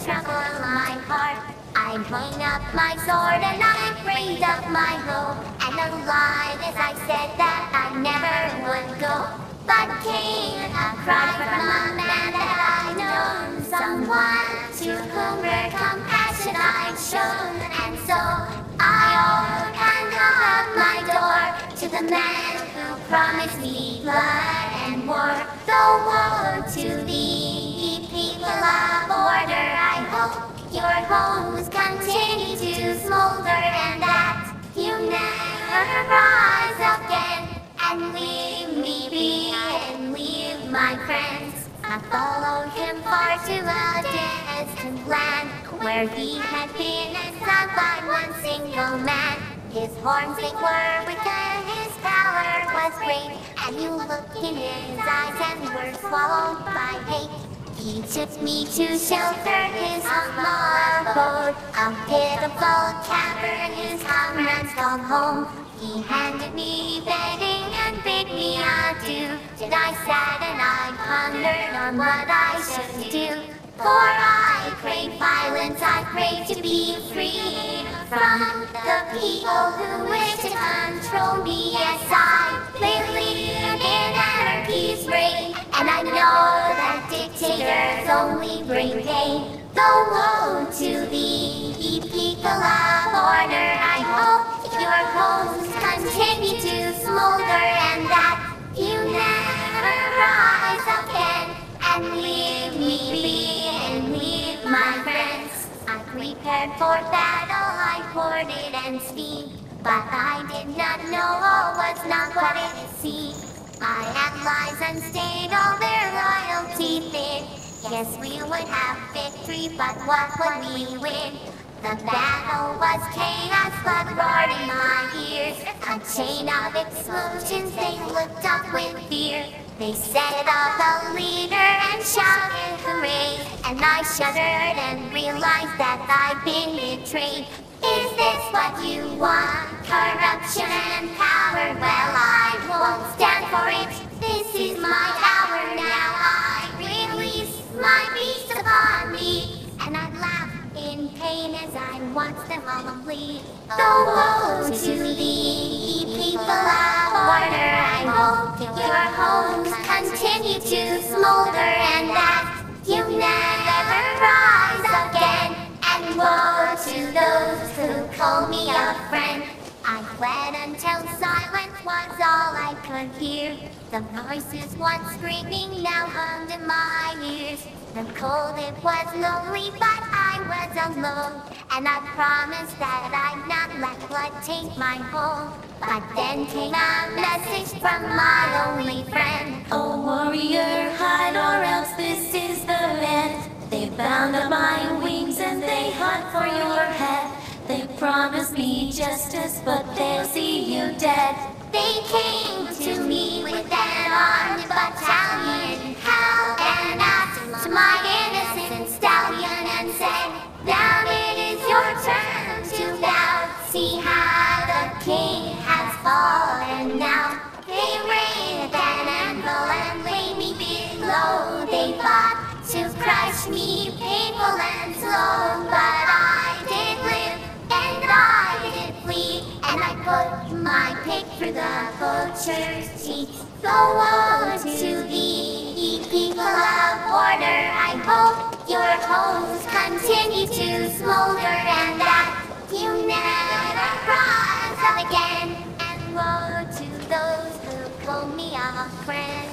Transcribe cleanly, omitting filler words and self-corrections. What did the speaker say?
trouble my heart. I hung up my sword and I raised up my hoe, and alive as I said that I never would go. But came a cry from a man that I'd known, someone to whom her compassion I'd shown, and so I opened up my door to the man who promised me blood and war. Though woe to thee, people of order, I hope your homes continue to smolder, and that you never rise again and leave me be and leave my friends. I followed him far to a distant land, where he had been exiled by one single man. His horns they were wicked, his power was great, and you looked in his eyes and were swallowed by hate. He took me to shelter his humble abode, a pitiful cavern his comrades called home. He handed me begging and bid me adieu. Then I sat and I pondered on what I should do. For I crave violence, I crave to be free from the people who wish to control me. Yes, I believe in anarchy's reign, and I know that dictators only bring pain. Though woe to thee, ye people of order, I hope your homes continue to smolder, and that you never rise again and leave me be and leave my friends. I prepared for battle, I hoarded and steamed, but I did not know all was not what it seemed. My allies unstayed all their loyalty thin. Yes, we would have victory, but what would we win? The battle was chaos, but roared in my ears. A chain of explosions, they looked up with fear. They set up a leader and shouted hooray, and I shuddered and realized that I'd been betrayed. Is this what you want? Corruption and power? Well, I won't stand for it. This is my hour now. I release my beast upon me, and I laugh in pain as I watch them all bleed. Though woe to thee, people of order, I hope your homes continue to smolder, and that you never rise again. And woe to those who call me a friend. I fled until silence was all I could hear. The voices once screaming now hummed in my ears. The cold, it was lonely, but I was alone, and I promised that I'd not let blood taint my home. But then came a message from my only friend. Oh warrior, hide or else this is the end. They bound up my wings and they hunt for your head. They promised me justice, but they'll see you dead. They came to me with an armed battalion, held and asked to my innocent stallion, and said, now it is your turn to bow. See how the king has fallen now. They raised an anvil and laid me below. They fought to crush me, painful and slow, but I did live and I did flee, and I put my pick through the butcher's teeth. So woe to thee, ye people of order, I hope your homes continue to smolder, and that you never rise up again. And woe to those who call me a friend.